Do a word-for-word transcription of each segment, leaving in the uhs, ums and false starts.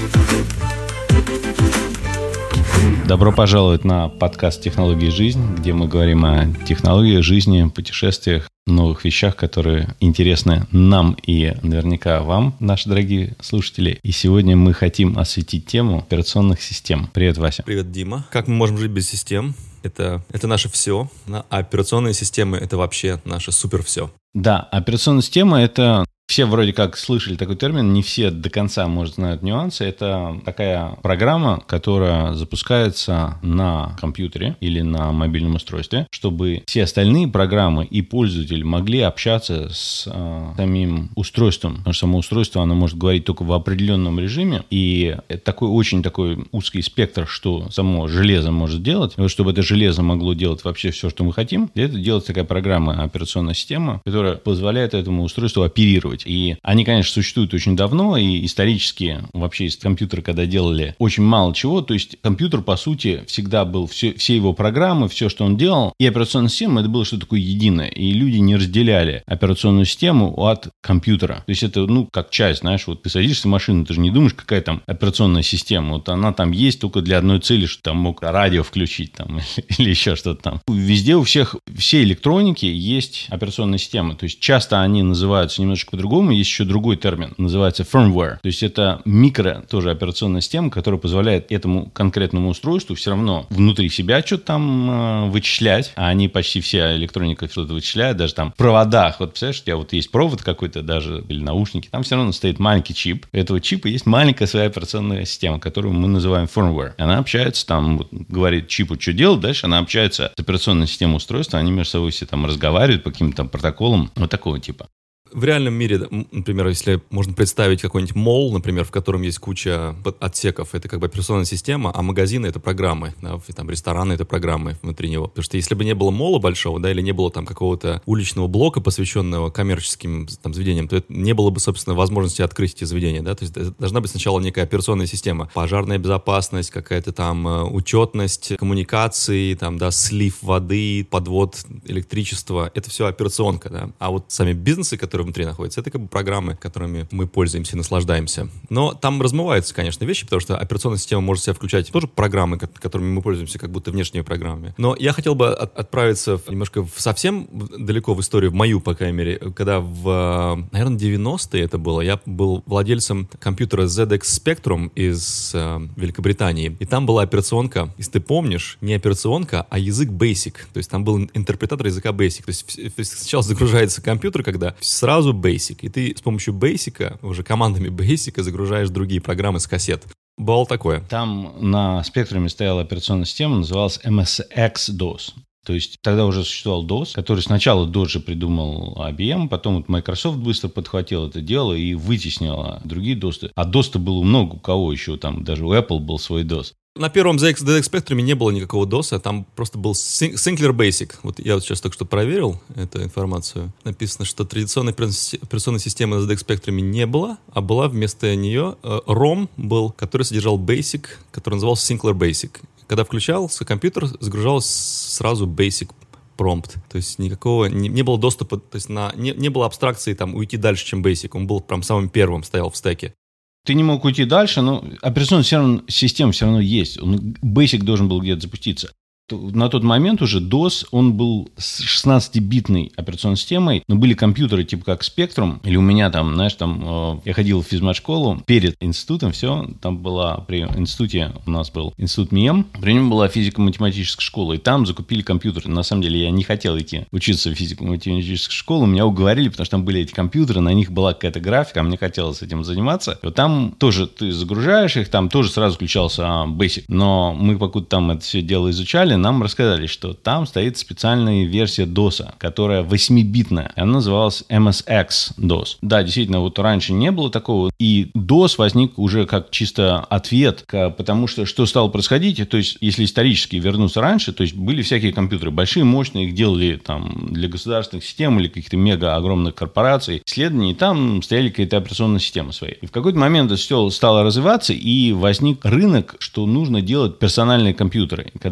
Добро пожаловать на подкаст «Технологии жизни», где мы говорим о технологиях жизни, путешествиях, новых вещах, которые интересны нам и наверняка вам, наши дорогие слушатели. И сегодня мы хотим осветить тему операционных систем. Привет, Вася. Привет, Дима. Как мы можем жить без систем? Это, это наше все. А операционные системы — это вообще наше супер все. Да, операционная система — это... Все вроде как слышали такой термин, не все до конца, может, знают нюансы. Это такая программа, которая запускается на компьютере или на мобильном устройстве, чтобы все остальные программы и пользователи могли общаться с э, самим устройством. Потому что само устройство, оно может говорить только в определенном режиме, и это такой очень такой узкий спектр, что само железо может делать. И вот чтобы это железо могло делать вообще все, что мы хотим, для этого делается такая программа, операционная система, которая позволяет этому устройству оперировать. И они, конечно, существуют очень давно, и исторически вообще из компьютера, когда делали очень мало чего, то есть компьютер, по сути, всегда был, все, все его программы, все, что он делал, и операционная система, это было что-то такое единое, и люди не разделяли операционную систему от компьютера. То есть это, ну, как часть, знаешь, вот ты садишься в машину, ты же не думаешь, какая там операционная система, вот она там есть только для одной цели, что там мог радио включить там или еще что-то там. Везде у всех, все электроники есть операционная система, то есть часто они называются немножечко по-другому. Есть еще другой термин, называется firmware. То есть это микро, тоже операционная система, которая позволяет этому конкретному устройству все равно внутри себя что-то там э, вычислять, а они почти вся электроника что-то вычисляют, даже там в проводах. Вот представляешь, у тебя вот есть провод какой-то даже, или наушники, там все равно стоит маленький чип. У этого чипа есть маленькая своя операционная система, которую мы называем firmware. Она общается там, вот, говорит чипу, что делать, дальше она общается с операционной системой устройства, они между собой все там разговаривают по каким-то там протоколам, вот такого типа. В реальном мире, например, если можно представить какой-нибудь молл, например, в котором есть куча отсеков, это как бы операционная система, а магазины — это программы, да, там рестораны — это программы внутри него. Потому что если бы не было молла большого, да, или не было там какого-то уличного блока, посвященного коммерческим там заведениям, то это не было бы, собственно, возможности открыть эти заведения, да, то есть должна быть сначала некая операционная система, пожарная безопасность, какая-то там учетность коммуникаций, там, да, слив воды, подвод электричества, это все операционка, да, а вот сами бизнесы, которые внутри находятся, это как бы программы, которыми мы пользуемся и наслаждаемся. Но там размываются, конечно, вещи, потому что операционная система может в себя включать тоже программы, которыми мы пользуемся, как будто внешними программами. Но я хотел бы от- отправиться немножко в совсем далеко в историю, в мою, по крайней мере, когда в, наверное, девяностые это было, я был владельцем компьютера зет экс Spectrum из э, Великобритании, и там была операционка, если ты помнишь, не операционка, а язык Basic, то есть там был интерпретатор языка Basic, то есть сначала загружается компьютер, когда сразу Сразу Basic, и ты с помощью Basic, уже командами Basic, загружаешь другие программы с кассет. Бывало такое. Там на спектруме стояла операционная система, называлась эм эс экс дос. То есть тогда уже существовал дос, который сначала дос же придумал ай би эм, потом вот Microsoft быстро подхватил это дело и вытеснил другие досы. А дос-то было много у кого еще, там даже у Apple был свой дос. На первом зет экс Spectrum не было никакого доса, там просто был Sinclair Basic. Вот я вот сейчас только что проверил эту информацию. Написано, что традиционной операционной системы на зет экс Spectrum не было, а была вместо нее ром был, который содержал Basic, который назывался Sinclair Basic. Когда включался компьютер, загружалось сразу Basic Prompt. То есть никакого, не, не было доступа, то есть на, не, не было абстракции там уйти дальше, чем Basic. Он был прям самым первым, стоял в стеке. Ты не мог уйти дальше, но операционная система все равно есть. Он, Basic должен был где-то запуститься. На тот момент уже дос, он был с шестнадцатибитной операционной системой, но были компьютеры типа как Spectrum, или у меня там, знаешь, там, э, я ходил в физмат-школу перед институтом, все, там была, при институте у нас был институт МИЭМ, при нем была физико-математическая школа, и там закупили компьютеры. На самом деле я не хотел идти учиться в физико-математическую школу, меня уговорили, потому что там были эти компьютеры, на них была какая-то графика, а мне хотелось этим заниматься. И вот там тоже ты загружаешь их, там тоже сразу включался Basic, но мы покуда там это все дело изучали, нам рассказали, что там стоит специальная версия доса, которая восьмибитная. Она называлась эм эс экс дос. Да, действительно, вот раньше не было такого. И дос возник уже как чисто ответ, потому что что стало происходить, то есть если исторически вернуться раньше, то есть были всякие компьютеры большие, мощные, их делали там для государственных систем или каких-то мега огромных корпораций, исследований, и там стояли какие-то операционные системы свои. И в какой-то момент это все стало развиваться, и возник рынок, что нужно делать персональные компьютеры. И когда стало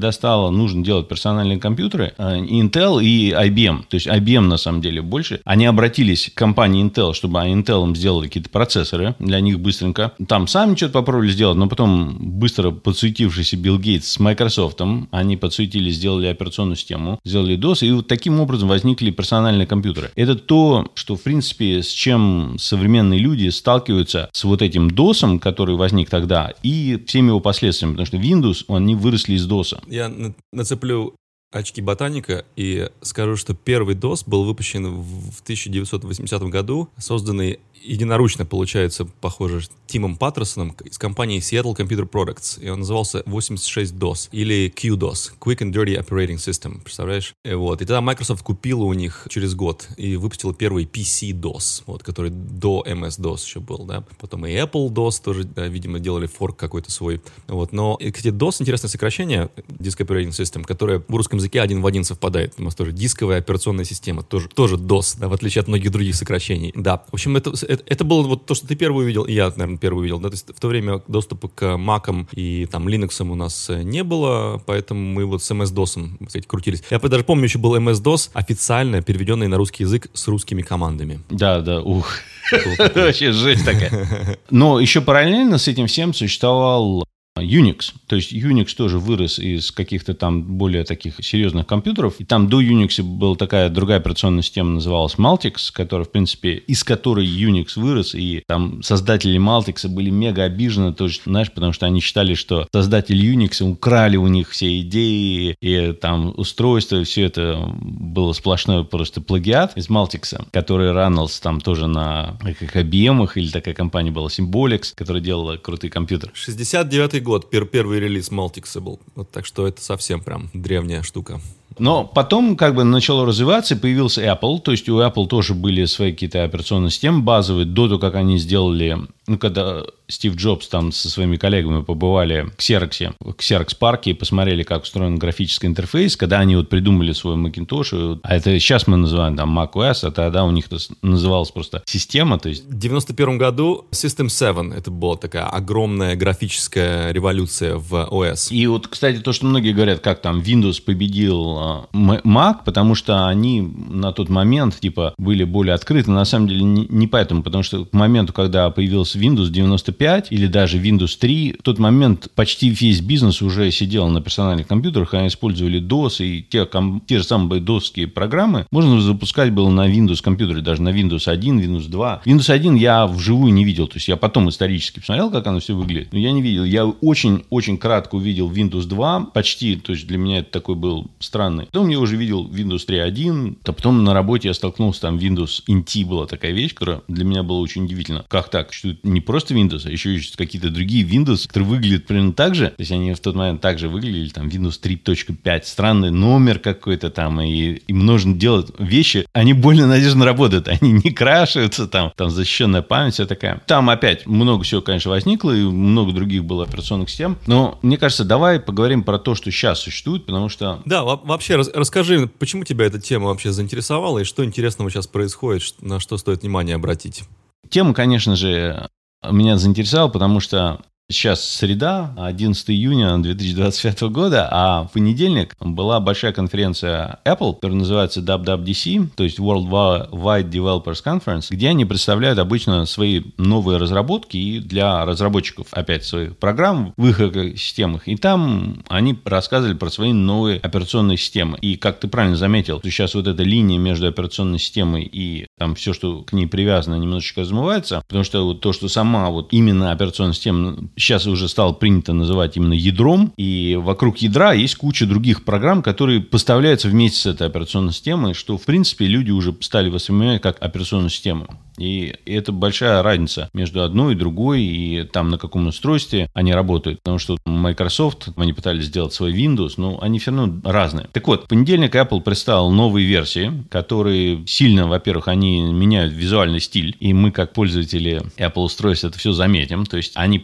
стало нужно делать персональные компьютеры, Intel и ай би эм, то есть ай би эм на самом деле больше, они обратились к компании Intel, чтобы Intel им сделали какие-то процессоры для них быстренько. Там сами что-то попробовали сделать, но потом быстро подсуетившийся Билл Гейтс с Microsoft, они подсуетили, сделали операционную систему, сделали дос, и вот таким образом возникли персональные компьютеры. Это то, что, в принципе, с чем современные люди сталкиваются с вот этим досом, который возник тогда, и всеми его последствиями, потому что Windows, они выросли из доса. Я нацеплю очки ботаника и скажу, что первый дос был выпущен в тысяча девятьсот восьмидесятом году, созданный единоручно, получается, похоже, Тимом Паттерсоном из компании Seattle Computer Products. И он назывался восемьдесят шесть дос или кью дос, Quick and Dirty Operating System, представляешь? И, вот. и тогда Microsoft купила у них через год и выпустила первый пи си-дос, вот, который до эм эс-дос еще был, да. Потом и Apple дос тоже, да, видимо, делали форк какой-то свой. Вот. Но, кстати, дос — интересное сокращение, Disk Operating System, которое в русском языке один в один совпадает. У нас тоже дисковая операционная система, тоже, тоже дос, да, в отличие от многих других сокращений. Да, в общем, это Это, это было вот то, что ты первый увидел, и я, наверное, первый увидел. Да? То есть в то время доступа к Mac'ам и там Linux у нас не было, поэтому мы вот с эм эс-досом, кстати, крутились. Я даже помню, еще был эм эс-дос официально переведенный на русский язык с русскими командами. Да, да, ух. Вообще жесть такая. Но еще параллельно с этим всем существовал Unix. То есть Unix тоже вырос из каких-то там более таких серьезных компьютеров. И там до Unix была такая другая операционная система, называлась Multics, которая, в принципе, из которой Unix вырос. И там создатели Multics были мега обижены, тоже, знаешь, потому что они считали, что создатели Unix украли у них все идеи и там устройства. Все это было сплошной просто плагиат из Multics, который ранился там тоже на как ай би эм-ах, или такая компания была Symbolics, которая делала крутые компьютеры. шестьдесят девятый год, пер- первый релиз Multics был. Вот, так что это совсем прям древняя штука. Но потом как бы начало развиваться, и появился Apple. То есть у Apple тоже были свои какие-то операционные системы базовые. До того, как они сделали... Ну, когда Стив Джобс там со своими коллегами побывали в Xerox, в Xerox парке и посмотрели, как устроен графический интерфейс, когда они вот придумали свой Macintosh, а это сейчас мы называем там macOS, а тогда у них это называлось просто система. То есть... В девяносто первом году System семь, это была такая огромная графическая революция в о эс. И вот, кстати, то, что многие говорят, как там Windows победил Mac, потому что они на тот момент типа были более открыты. На самом деле не, не поэтому, потому что к моменту, когда появился Windows девяносто пять или даже Windows три, в тот момент почти весь бизнес уже сидел на персональных компьютерах, они использовали дос, и те, ком, те же самые досские программы можно запускать было на Windows компьютере, даже на Windows один, Windows два. Windows один я вживую не видел, то есть я потом исторически посмотрел, как оно все выглядит, но я не видел. Я очень-очень кратко увидел Windows два, почти, то есть для меня это такой был странный. Потом я уже видел Windows три точка один, а потом на работе я столкнулся, там Windows эн ти была такая вещь, которая для меня была очень удивительна. Как так? Что это не просто Windows, а еще есть какие-то другие Windows, которые выглядят примерно так же. То есть они в тот момент также выглядели, там Windows три точка пять, странный номер какой-то там, и им нужно делать вещи, они более надежно работают, они не крашаются, там, там защищенная память вся такая. Там опять много всего, конечно, возникло, и много других было операционных систем, но мне кажется, давай поговорим про то, что сейчас существует, потому что... Да, вообще расскажи, почему тебя эта тема вообще заинтересовала, и что интересного сейчас происходит, на что стоит внимание обратить? Тема, конечно же, меня заинтересовала, потому что сейчас среда, одиннадцатого июня две тысячи двадцать пятого года, а в понедельник была большая конференция Apple, которая называется дабл ю дабл ю ди си, то есть Worldwide Developers Conference, где они представляют обычно свои новые разработки и для разработчиков, опять, своих программ в их экосистемах. И там они рассказывали про свои новые операционные системы. И, как ты правильно заметил, что сейчас вот эта линия между операционной системой и там все, что к ней привязано, немножечко размывается, потому что вот то, что сама вот именно операционная система сейчас уже стало принято называть именно ядром, и вокруг ядра есть куча других программ, которые поставляются вместе с этой операционной системой, что, в принципе, люди уже стали воспринимать как операционную систему. И это большая разница между одной и другой, и там на каком устройстве они работают. Потому что Microsoft, они пытались сделать свой Windows, но они все равно разные. Так вот, в понедельник Apple представил новые версии, которые сильно, во-первых, они меняют визуальный стиль, и мы, как пользователи Apple устройств, это все заметим. То есть они показывают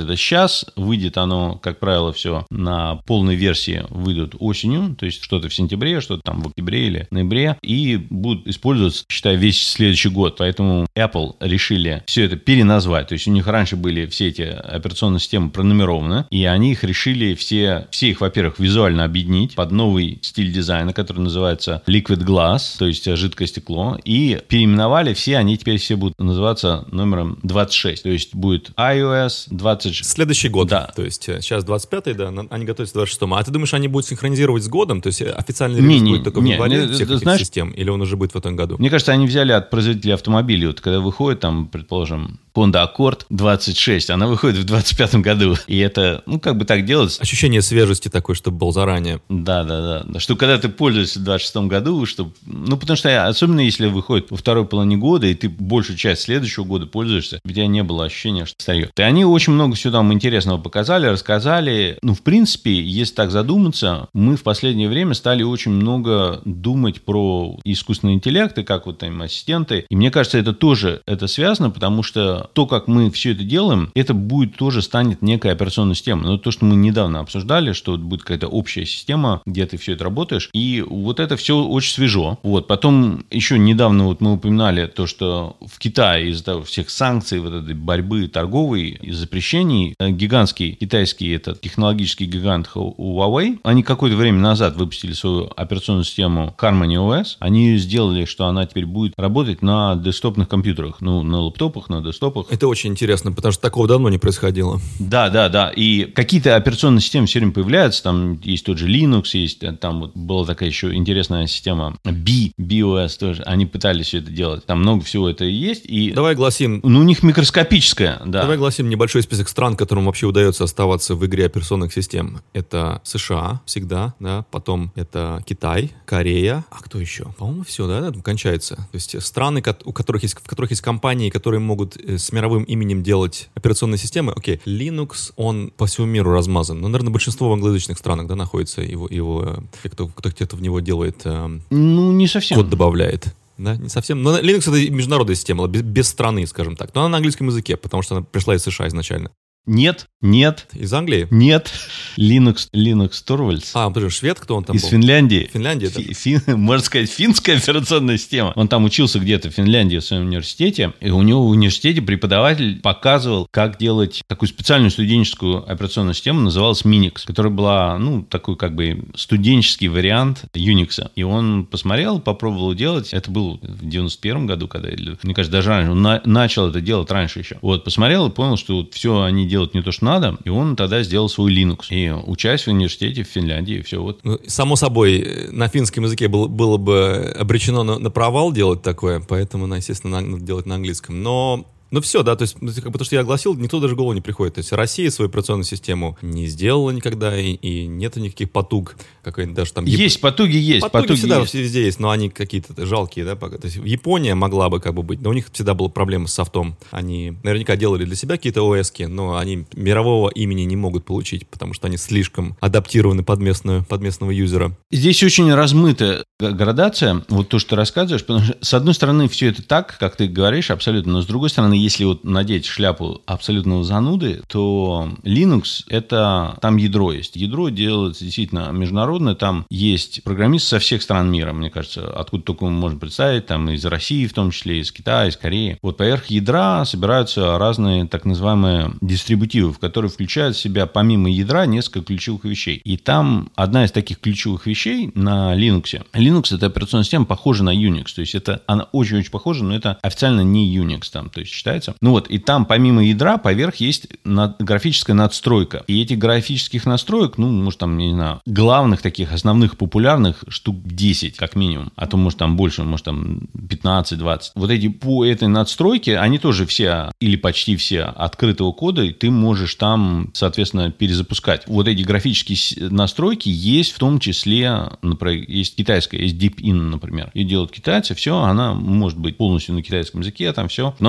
это сейчас. Выйдет оно, как правило, все на полной версии выйдут осенью, то есть что-то в сентябре, что-то там в октябре или ноябре, и будут использоваться, считай, весь следующий год. Поэтому Apple решили все это переназвать. То есть у них раньше были все эти операционные системы пронумерованы, и они их решили все, все их, во-первых, визуально объединить под новый стиль дизайна, который называется Liquid Glass, то есть жидкое стекло, и переименовали все, они теперь все будут называться номером двадцать шесть, то есть будет iOS двадцать шесть. Следующий год, да. То есть сейчас двадцать пятый, да, они готовятся к двадцать шестому. А ты думаешь, они будут синхронизировать с годом? То есть официальный релиз не, будет только не, в январе всех этих знаешь, систем, или он уже будет в этом году? Мне кажется, они взяли от производителей автомобилей, вот когда выходит там, предположим, Honda Accord двадцать шесть, она выходит в двадцать пятом году, и это, ну, как бы так делается. Ощущение свежести такое, чтобы был заранее. Да, да, да, да. Что когда ты пользуешься в двадцать шестом году, чтобы, ну, потому что особенно если выходит во второй половине года, и ты большую часть следующего года пользуешься, у тебя не было ощущения, что старье. И они очень много всего там интересного показали, рассказали. Ну, в принципе, если так задуматься, мы в последнее время стали очень много думать про искусственный интеллект и как вот там ассистенты. И мне кажется, это тоже это связано, потому что то, как мы все это делаем, это будет тоже станет некой операционной системой. Но то, что мы недавно обсуждали, что будет какая-то общая система, где ты все это работаешь, и вот это все очень свежо. Вот. Потом еще недавно вот мы упоминали то, что в Китае из-за всех санкций, вот этой борьбы торговой и запрещений, гигантский китайский этот технологический гигант Huawei, они какое-то время назад выпустили свою операционную систему HarmonyOS. Они ее сделали, что она теперь будет работать на десктопных компьютерах, ну, на лэптопах, на десктопах. Это очень интересно, потому что такого давно не происходило. Да, да, да. И какие-то операционные системы все время появляются. Там есть тот же Linux, есть там вот была такая еще интересная система B, BeOS тоже. Они пытались все это делать. Там много всего это есть. И... Давай огласим. Ну, у них микроскопическая, да. Давай огласим небольшой список стран, которым вообще удается оставаться в игре операционных систем. Это США всегда, да, потом это Китай, Корея. А кто еще? По-моему, все, да, на этом кончается. То есть страны, у которых есть, в которых есть компании, которые могут с мировым именем делать операционные системы. Окей, Linux, он по всему миру размазан. Но, наверное, большинство в англоязычных странах, да, находится его, его кто, кто где-то в него делает, э, ну, не совсем. Код добавляет. Да, не совсем. Но Linux — это международная система, без, без страны, скажем так. Но она на английском языке, потому что она пришла из США изначально. Нет, нет. Из Англии? Нет. Linux, Linux Torvalds. А, подожди, швед, кто он там Из был? Из Финляндии. Финляндия это? Фин, можно сказать, финская операционная система. Он там учился где-то в Финляндии в своем университете, и у него в университете преподаватель показывал, как делать такую специальную студенческую операционную систему, называлась Minix, которая была, ну, такой как бы студенческий вариант Unix. И он посмотрел, попробовал делать. Это было в девяносто первом году, когда, мне кажется, даже раньше. Он на, начал это делать раньше еще. Вот, посмотрел и понял, что вот все они делают не то, что надо, и он тогда сделал свой Linux. И учась в университете в Финляндии, и все вот. Ну, само собой, на финском языке было, было бы обречено на, на провал делать такое, поэтому, естественно, надо делать на английском. Но... Ну все, да, то есть, потому что я огласил, никто даже в голову не приходит. То есть Россия свою операционную систему не сделала никогда, и, и нет никаких потуг. Какой-нибудь даже там... Есть, Яп... потуги есть. Потуги, потуги всегда есть. Везде есть, но они какие-то жалкие, да. То есть Япония могла бы как бы быть, но у них всегда была проблема с софтом. Они наверняка делали для себя какие-то о эс-ки, но они мирового имени не могут получить, потому что они слишком адаптированы под, местную, под местного юзера. Здесь очень размытая градация, вот то, что ты рассказываешь, потому что, с одной стороны, все это так, как ты говоришь, абсолютно, но с другой стороны, если вот надеть шляпу абсолютного зануды, то Linux — это там ядро есть. Ядро делается действительно международное, там есть программисты со всех стран мира, мне кажется, откуда только можно представить, там из России в том числе, из Китая, из Кореи. Вот поверх ядра собираются разные так называемые дистрибутивы, в которые включают в себя помимо ядра несколько ключевых вещей. И там одна из таких ключевых вещей на Linux. Linux — это операционная система, похожа на Unix, то есть это она очень-очень похожа, но это официально не Unix там, то есть считается. Ну вот, и там помимо ядра поверх есть над, графическая надстройка. И этих графических настроек, ну, может, там, не знаю, главных таких, основных, популярных штук десять, как минимум. А то, может, там больше, может, там пятнадцать-двадцать. Вот эти по этой надстройке, они тоже все, или почти все открытого кода, и ты можешь там, соответственно, перезапускать. Вот эти графические настройки есть в том числе, например, есть китайская, есть DeepIn, например. Ее делают китайцы, все, она может быть полностью на китайском языке, там все. Но она все равно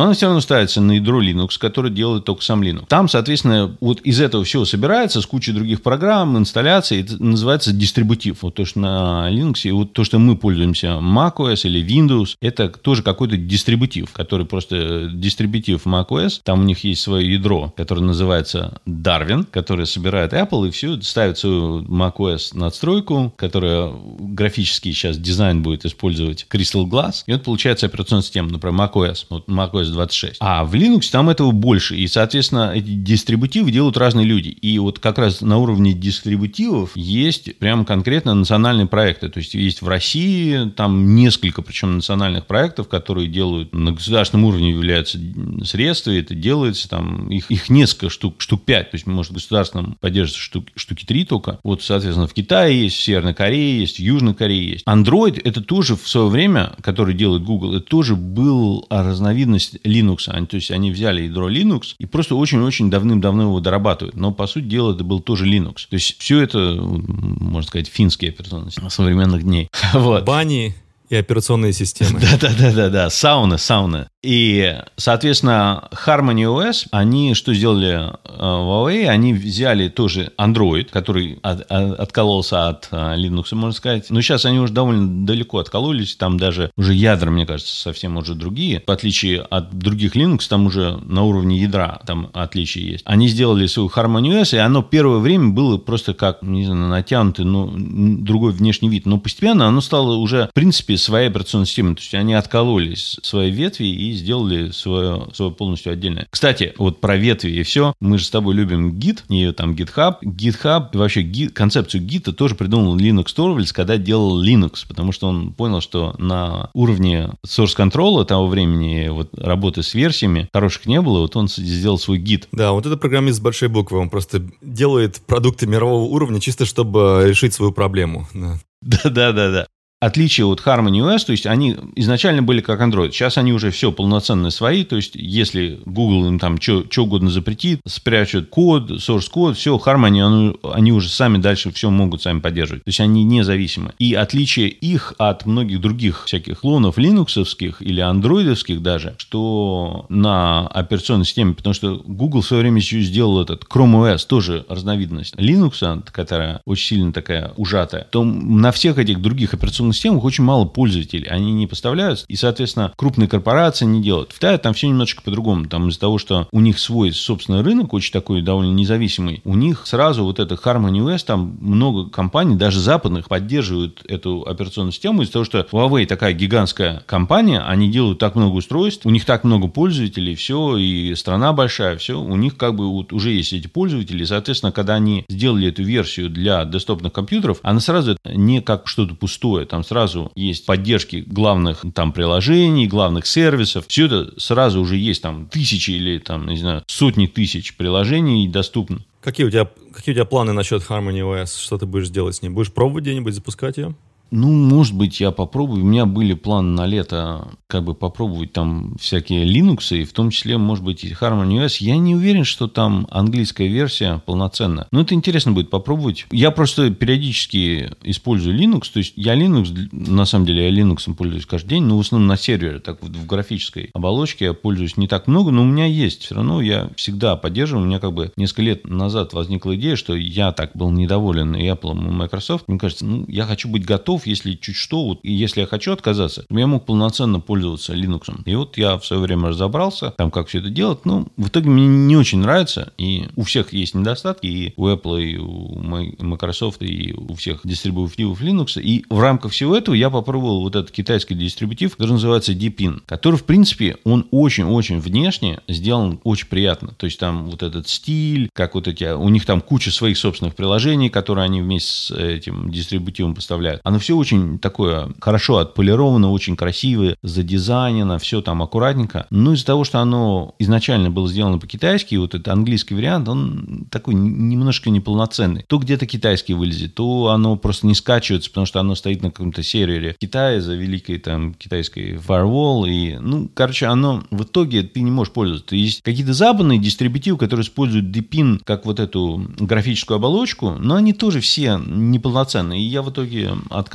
ставится на ядро Linux, которое делает только сам Linux. Там, соответственно, вот из этого всего собирается с кучей других программ, инсталляций. Это называется дистрибутив. Вот то, что на Linux, и вот то, что мы пользуемся, macOS или Windows, это тоже какой-то дистрибутив, который просто дистрибутив macOS. Там у них есть свое ядро, которое называется Darwin, которое собирает Apple, и все, ставит свою macOS надстройку, которая графический сейчас дизайн будет использовать Crystal Glass, и вот получается операционная система, например, macOS, вот macOS двадцать шесть. А в Linux там этого больше, и, соответственно, эти дистрибутивы делают разные люди. И вот как раз на уровне дистрибутивов есть прям конкретно национальные проекты. То есть есть в России там несколько, причем национальных проектов, которые делают на государственном уровне, являются средства, и это делается там, их, их несколько штук, штук пять. То есть, может, в государственном поддерживается штуки, штуки три только. Вот, соответственно, в Китае есть, в Северной Корее есть, в Южной Корее есть. Android — это тоже в свое время, который делает Google, это тоже был разновидность Linux. Они, то есть, они взяли ядро Linux и просто очень-очень давным-давно его дорабатывают. Но, по сути дела, это был тоже Linux. То есть, все это, можно сказать, финские операционные системы современных дней. Вот. Бани и операционные системы. Да-да-да-да, сауны, сауны. И, соответственно, HarmonyOS, они что сделали в Huawei? Они взяли тоже Android, который от, от, откололся от Linux, можно сказать. Но сейчас они уже довольно далеко откололись. Там даже уже ядра, мне кажется, совсем уже другие. В отличие от других Linux, там уже на уровне ядра там отличия есть. Они сделали свою HarmonyOS, и оно первое время было просто как, не знаю, натянутый, но другой внешний вид. Но постепенно оно стало уже, в принципе, своей операционной системой. То есть они откололись свои ветви и сделали свое, свое полностью отдельное. Кстати, вот про ветви и все. Мы же с тобой любим Git, и там GitHub. GitHub и вообще Git, концепцию Git тоже придумал Linus Torvalds, когда делал Linux, потому что он понял, что на уровне source control того времени вот работы с версиями хороших не было, вот он сделал свой Git. Да, вот это программист с большой буквы, он просто делает продукты мирового уровня чисто, чтобы решить свою проблему. Да-да-да-да. Отличие от HarmonyOS, то есть они изначально были как Android, сейчас они уже все полноценные свои, то есть если Google им там что угодно запретит, спрячут код, source код, все, Harmony, они, они уже сами дальше все могут сами поддерживать, то есть они независимы. И отличие их от многих других всяких клонов линуксовских или андроидовских даже, что на операционной системе, потому что Google в свое время еще сделал этот Chrome о эс, тоже разновидность Linux, которая очень сильно такая ужатая, то на всех этих других операционных системах очень мало пользователей, они не поставляются, и, соответственно, крупные корпорации не делают. В Китае там все немножечко по-другому, там из-за того, что у них свой собственный рынок, очень такой довольно независимый, у них сразу вот это HarmonyOS, там много компаний, даже западных, поддерживают эту операционную систему из-за того, что Huawei такая гигантская компания, они делают так много устройств, у них так много пользователей, все, и страна большая, все, у них как бы вот уже есть эти пользователи, и, соответственно, когда они сделали эту версию для десктопных компьютеров, она сразу не как что-то пустое, там сразу есть поддержки главных там приложений, главных сервисов. Все это сразу уже есть там тысячи или там, не знаю, сотни тысяч приложений доступно. Какие у тебя, какие у тебя планы насчет HarmonyOS? Что ты будешь делать с ней? Будешь пробовать где-нибудь запускать ее? Ну, может быть, я попробую. У меня были планы на лето как бы попробовать там всякие Linux, и в том числе, может быть, и HarmonyOS. Я не уверен, что там английская версия полноценная. Но это интересно будет попробовать. Я просто периодически использую Linux. То есть я Linux, на самом деле, я Linux пользуюсь каждый день, но в основном на сервере. Так вот в графической оболочке я пользуюсь не так много, но у меня есть. Все равно я всегда поддерживаю. У меня как бы несколько лет назад возникла идея, что я так был недоволен и Apple, и Microsoft. Мне кажется, ну, я хочу быть готов, если чуть что, вот, и если я хочу отказаться, я мог полноценно пользоваться Linux. И вот я в свое время разобрался, там, как все это делать. Ну, в итоге мне не очень нравится, и у всех есть недостатки, и у Apple, и у Microsoft, и у всех дистрибутивов Linux. И в рамках всего этого я попробовал вот этот китайский дистрибутив, который называется Deepin, который, в принципе, он очень-очень внешне сделан очень приятно. То есть там вот этот стиль, как вот эти, у них там куча своих собственных приложений, которые они вместе с этим дистрибутивом поставляют. Оно все очень такое хорошо отполировано, очень красивое, задизайнено, все там аккуратненько. Но из-за того, что оно изначально было сделано по-китайски, вот этот английский вариант, он такой немножко неполноценный. То где-то китайский вылезет, то оно просто не скачивается, потому что оно стоит на каком-то сервере в Китае за великой там китайской firewall. И, ну, короче, оно в итоге ты не можешь пользоваться. Есть какие-то западные дистрибутивы, которые используют Deepin как вот эту графическую оболочку, но они тоже все неполноценные. И я в итоге отказался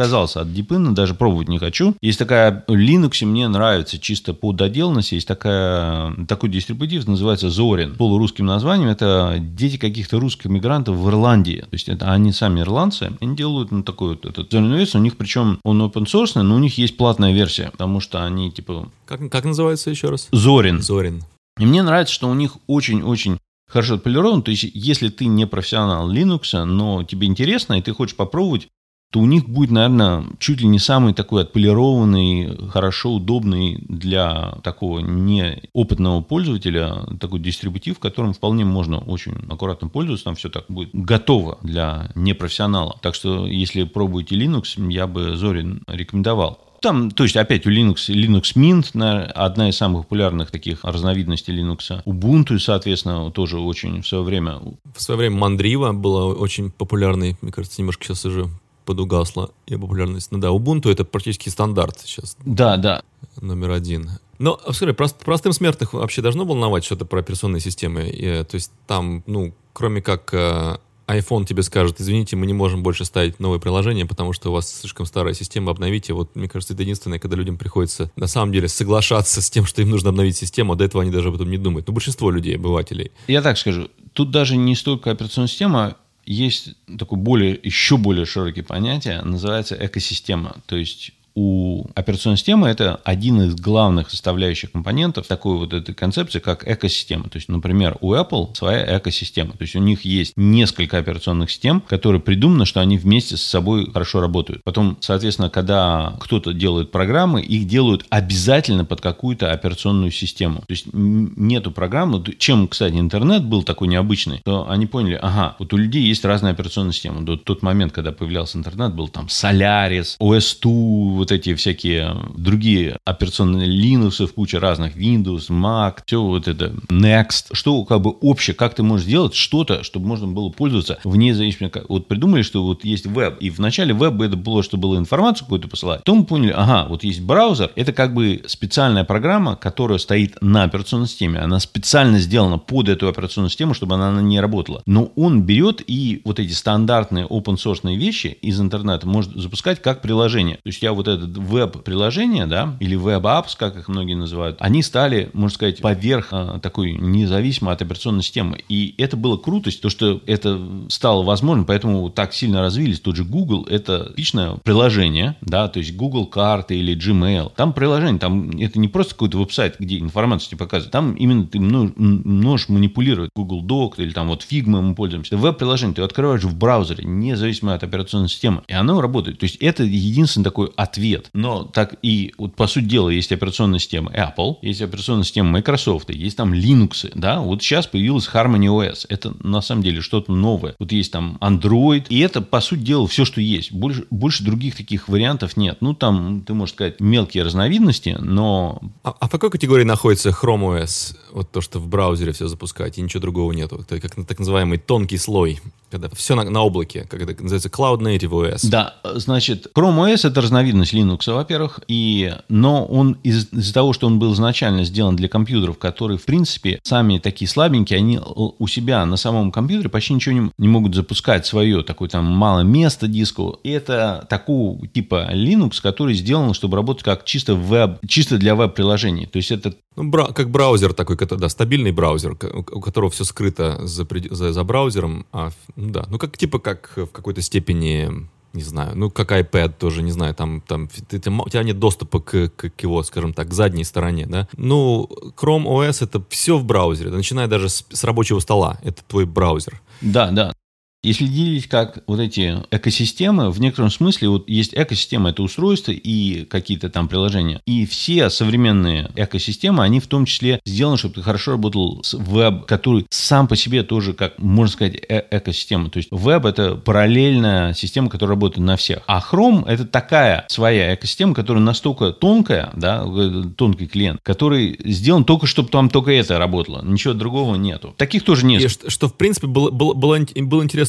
отказался от Deepin, даже пробовать не хочу. Есть такая в Linux, мне нравится чисто по доделанности, есть такая, такой дистрибутив, называется Zorin. Полурусским названием это дети каких-то русских мигрантов в Ирландии. То есть это они сами ирландцы, они делают ну, такой вот этот Zorin о эс, у них причем он open source, но у них есть платная версия, потому что они типа... Как, как называется еще раз? Zorin. Zorin. И мне нравится, что у них очень-очень хорошо отполирован. То есть, если ты не профессионал Linux, но тебе интересно, и ты хочешь попробовать, то у них будет, наверное, чуть ли не самый такой отполированный, хорошо удобный для такого неопытного пользователя такой дистрибутив, которым вполне можно очень аккуратно пользоваться, там все так будет готово для непрофессионала. Так что, если пробуете Linux, я бы Zorin рекомендовал. Там, то есть, опять у Linux, Linux Mint, одна из самых популярных таких разновидностей Linux. Ubuntu, соответственно, тоже очень в свое время... В свое время Mandriva была очень популярной, мне кажется, немножко сейчас уже подугасла ее популярность. Ну да, Ubuntu это практически стандарт сейчас. Да, да. Номер один. Но, скажи, прост, простым смертных вообще должно волновать что-то про операционные системы? И, то есть, там, ну, кроме как... iPhone тебе скажет, извините, мы не можем больше ставить новые приложения, потому что у вас слишком старая система, обновите. Вот, мне кажется, это единственное, когда людям приходится на самом деле соглашаться с тем, что им нужно обновить систему, а до этого они даже об этом не думают. Ну, большинство людей, обывателей. Я так скажу, тут даже не столько операционная система, есть такое более, еще более широкое понятие, называется экосистема. То есть у операционной системы это один из главных составляющих компонентов такой вот этой концепции, как экосистема. То есть, например, у Apple своя экосистема. То есть, у них есть несколько операционных систем, которые придуманы, что они вместе с собой хорошо работают. Потом, соответственно, когда кто-то делает программы, их делают обязательно под какую-то операционную систему. То есть, нету программы. Чем, кстати, интернет был такой необычный, то они поняли, ага, вот у людей есть разные операционные системы. До тот момент, когда появлялся интернет, был там Solaris, о эс два, вот эти всякие другие операционные Linux, в куче разных, Windows, Mac, все вот это, Next, что как бы общее, как ты можешь сделать что-то, чтобы можно было пользоваться вне зависимости. Вот придумали, что вот есть веб, и в начале веб это было, что было информацию какую-то посылать, потом мы поняли, ага, вот есть браузер, это как бы специальная программа, которая стоит на операционной системе, она специально сделана под эту операционную систему, чтобы она не работала. Но он берет и вот эти стандартные open-source вещи из интернета может запускать как приложение. То есть я вот это веб-приложение, да, или веб-апps, как их многие называют, они стали, можно сказать, поверх а, такой независимой от операционной системы. И это было крутость, то, что это стало возможным, поэтому так сильно развились. Тот же Google, это типичное приложение, да, то есть Google карты или Gmail. Там приложение, там это не просто какой-то веб-сайт, где информацию тебе показывают. Там именно ты можешь манипулировать Google Doc или там вот Figma мы пользуемся. Это веб-приложение ты открываешь в браузере, независимо от операционной системы, и оно работает. То есть это единственный такой ответ. Но так и, вот, по сути дела, есть операционная система Apple, есть операционная система Microsoft, есть там Linux, да, вот сейчас появилась Harmony о эс, это на самом деле что-то новое. Вот есть там Android, и это, по сути дела, все, что есть. Больше, больше других таких вариантов нет. Ну, там, ты можешь сказать, мелкие разновидности, но... А, а в какой категории находится Chrome о эс? Вот то, что в браузере все запускать, и ничего другого нету. Это как так называемый тонкий слой, когда все на, на облаке, как это называется, Cloud Native о эс. Да, значит, Chrome о эс это разновидность Linux, во-первых, и, но он из- из-за того, что он был изначально сделан для компьютеров, которые, в принципе, сами такие слабенькие, они у себя на самом компьютере почти ничего не, не могут запускать свое, такое там мало места диску. Это такого типа Linux, который сделан, чтобы работать как чисто веб, чисто для веб-приложений. То есть это... Ну, бра- как браузер такой, да, стабильный браузер, у которого все скрыто за, за, за браузером. А, ну, да, ну как типа как в какой-то степени... Не знаю, ну как iPad тоже, не знаю, там, там ты, ты, у тебя нет доступа к, к, к его, скажем так, к задней стороне, да. Ну, Chrome о эс это все в браузере, начиная даже с, с рабочего стола, это твой браузер. Да, да. Если делить как вот эти экосистемы, в некотором смысле вот есть экосистема, это устройства и какие-то там приложения. И все современные экосистемы, они в том числе сделаны, чтобы ты хорошо работал с веб, который сам по себе тоже, как можно сказать, э- экосистема. То есть веб это параллельная система, которая работает на всех. А Chrome это такая своя экосистема, которая настолько тонкая, да, тонкий клиент, который сделан только, чтобы там только это работало. Ничего другого нету. Таких тоже нет. И что, что в принципе было, было, было, было интересно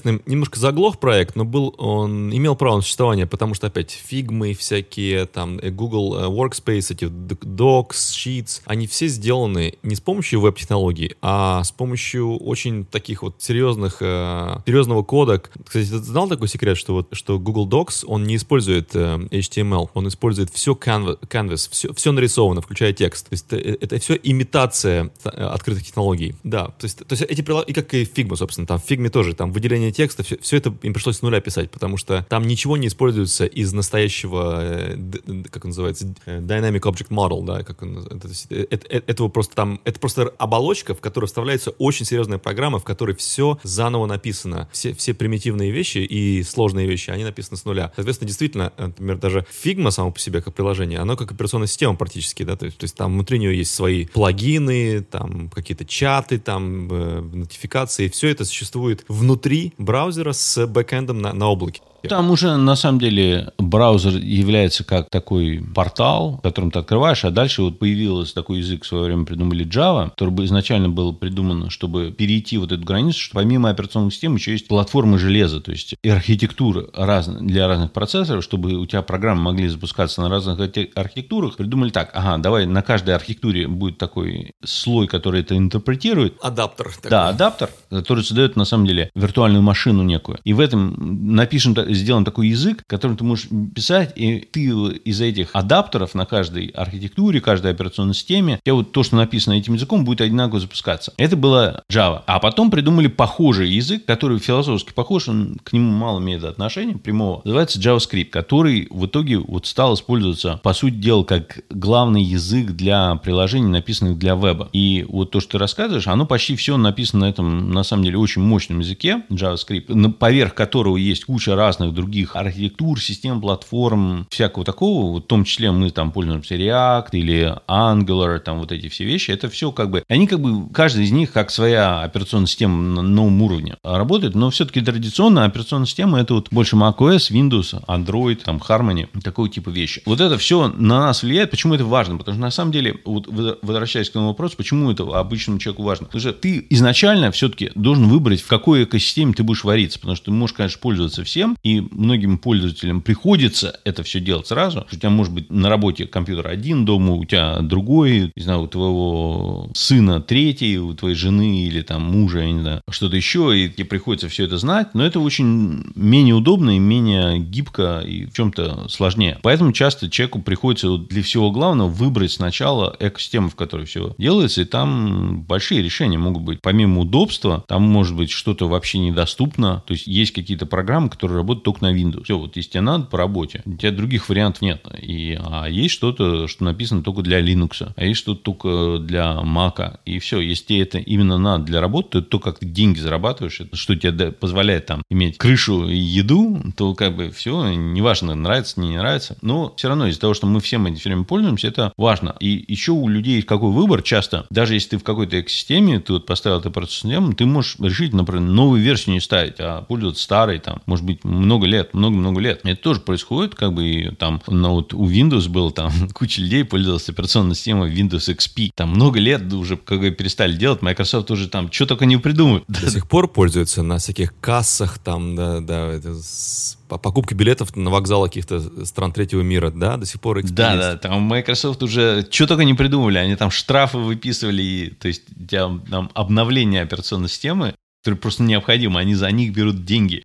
интересно, немножко заглох проект, но был, он имел право на существование, потому что, опять, фигмы всякие, там, Google Workspace, эти Docs, Sheets, они все сделаны не с помощью веб-технологий, а с помощью очень таких вот серьезных, э, серьезного кода. Кстати, ты знал такой секрет, что, вот, что Google Docs, он не использует э, эйч ти эм эл, он использует все Canvas, Canvas все, все нарисовано, включая текст. То есть это, это все имитация открытых технологий. Да, то есть, то есть эти приложения, и как и Figma, собственно, там в Figma тоже, там выделение текста, все, все это им пришлось с нуля писать, потому что там ничего не используется из настоящего, как он называется, Dynamic Object Model, да, как он, это, это, этого просто там, это просто оболочка, в которую вставляется очень серьезная программа, в которой все заново написано. Все, все примитивные вещи и сложные вещи, они написаны с нуля. Соответственно, действительно, например, даже Figma само по себе как приложение, оно как операционная система практически, да, то есть, то есть там внутри нее есть свои плагины, там какие-то чаты, там э, нотификации, все это существует внутри браузера с бэкэндом на, на облаке. Там уже, на самом деле, браузер является как такой портал, в котором ты открываешь, а дальше вот появился такой язык, в свое время придумали Java, который изначально был придуман, чтобы перейти вот эту границу, что помимо операционной системы еще есть платформы железа, то есть и архитектура раз, для разных процессоров, чтобы у тебя программы могли запускаться на разных архитектурах. Придумали так, ага, давай на каждой архитектуре будет такой слой, который это интерпретирует. Адаптер. Такой. Да, адаптер, который создает, на самом деле, виртуальную машину некую. И в этом напишем сделан такой язык, которым ты можешь писать, и ты из этих адаптеров на каждой архитектуре, каждой операционной системе, у тебя вот то, что написано этим языком, будет одинаково запускаться. Это была Java. А потом придумали похожий язык, который философски похож, он к нему мало имеет отношения, прямого. Называется JavaScript, который в итоге вот стал использоваться, по сути дела, как главный язык для приложений, написанных для веба. И вот то, что ты рассказываешь, оно почти все написано на этом, на самом деле, очень мощном языке JavaScript, поверх которого есть куча разных других архитектур, систем, платформ, всякого такого, вот в том числе мы там пользуемся React или Angular, там вот эти все вещи, это все как бы, они как бы, каждый из них как своя операционная система на новом уровне работает, но все-таки традиционная операционная система это вот больше macOS, Windows, Android, там Harmony, такого типа вещи. Вот это все на нас влияет, почему это важно, потому что на самом деле, вот возвращаясь к этому вопросу, почему это обычному человеку важно, потому что ты изначально все-таки должен выбрать, в какой экосистеме ты будешь вариться, потому что ты можешь, конечно, пользоваться всем, и многим пользователям приходится это все делать сразу. У тебя может быть на работе компьютер один, дома у тебя другой, не знаю, у твоего сына третий, у твоей жены или там мужа, я не знаю, что-то еще, и тебе приходится все это знать, но это очень менее удобно и менее гибко и в чем-то сложнее. Поэтому часто человеку приходится для всего главного выбрать сначала экосистему, в которой все делается, и там большие решения могут быть. Помимо удобства, там может быть что-то вообще недоступно, то есть есть какие-то программы, которые работают только на Windows. Все, вот если тебе надо по работе, у тебя других вариантов нет. И, а есть что-то, что написано только для Linux, а есть что-то только для Mac. И все, если тебе это именно надо для работы, то то, как ты деньги зарабатываешь, это что тебе позволяет там иметь крышу и еду, то как бы все, неважно, нравится, не нравится. Но все равно из-за того, что мы всем этим все время пользуемся, это важно. И еще у людей есть какой выбор часто. Даже если ты в какой-то экосистеме, ты вот поставил эту операционную систему, ты можешь решить, например, новую версию не ставить, а пользоваться старой, там, может быть, много лет, много-много лет. Это тоже происходит, как бы, и там, ну, вот у Windows было там куча людей пользовалась операционной системой Windows икс пи. Там много лет уже, как бы, перестали делать, Microsoft уже там что только не придумывает. До сих пор пользуются на всяких кассах, там, да, да, это с... покупка билетов на вокзал каких-то стран третьего мира, да, до сих пор экспириенс. Да, да, там Microsoft уже что только не придумывали, они там штрафы выписывали, и, то есть там обновление операционной системы, которое просто необходимо, они за них берут деньги.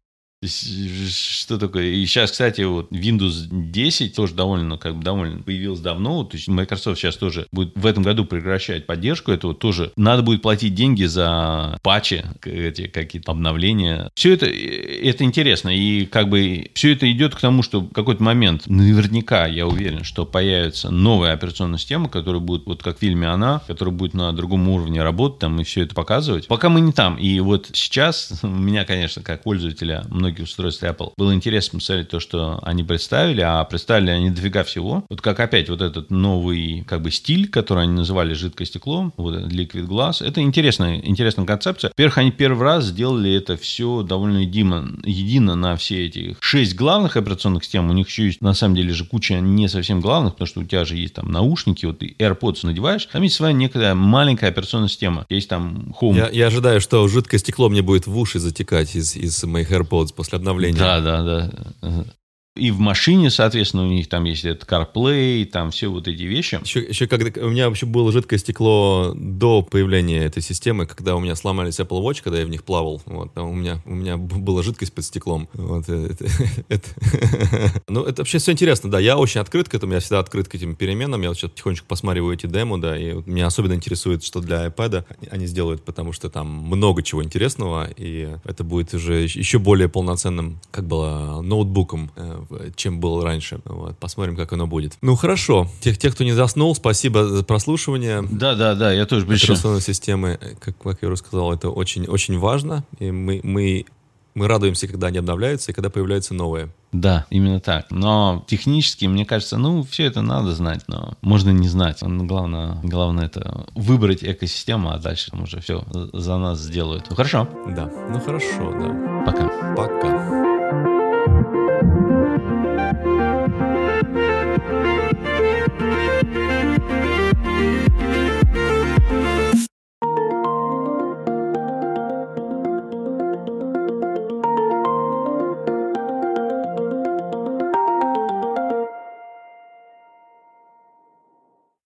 Что такое? И сейчас, кстати, вот Windows десять тоже довольно, как бы, довольно появилась давно. То есть Microsoft сейчас тоже будет в этом году прекращать поддержку этого. Тоже надо будет платить деньги за патчи, эти какие-то обновления. Все это, это интересно. И как бы все это идет к тому, что в какой-то момент, наверняка, я уверен, что появится новая операционная система, которая будет, вот как в фильме «Она», которая будет на другом уровне работать там и все это показывать. Пока мы не там. И вот сейчас у меня, конечно, как пользователя, многие многих устройств Apple. Было интересно посмотреть то, что они представили, а представили они дофига всего. Вот как опять вот этот новый как бы стиль, который они называли жидкое стекло, вот этот Liquid Glass, это интересная, интересная концепция. Во-первых, они первый раз сделали это все довольно едино, едино на все эти шесть главных операционных систем. У них еще есть, на самом деле, же куча не совсем главных, потому что у тебя же есть там наушники, вот ты AirPods надеваешь, там есть своя некая маленькая операционная система. Есть там Home. Я, я ожидаю, что жидкое стекло мне будет в уши затекать из, из моих AirPods после обновления. Да, да, да. И в машине, соответственно, у них там есть этот CarPlay, там все вот эти вещи. Еще, еще когда у меня вообще было жидкое стекло до появления этой системы, когда у меня сломались Apple Watch, когда я в них плавал. Вот, а у меня, у меня была жидкость под стеклом. Вот, это, это. Ну, это вообще все интересно, да. Я очень открыт к этому, я всегда открыт к этим переменам. Я вот сейчас потихонечку посматриваю эти демо, да, и вот меня особенно интересует, что для iPad они сделают, потому что там много чего интересного, и это будет уже еще более полноценным, как было, ноутбуком, чем было раньше. Вот, посмотрим, как оно будет. Ну, хорошо. Тех, тех, кто не заснул, спасибо за прослушивание. Да, да, да, я тоже большой. Операционной системы, как, как я уже сказал, это очень, очень важно. И мы, мы, мы радуемся, когда они обновляются и когда появляются новые. Да, именно так. Но технически, мне кажется, ну, все это надо знать, но можно не знать. Главное, главное это выбрать экосистему, а дальше там уже все за нас сделают. Ну, хорошо. Да, ну хорошо, да. Пока. Пока.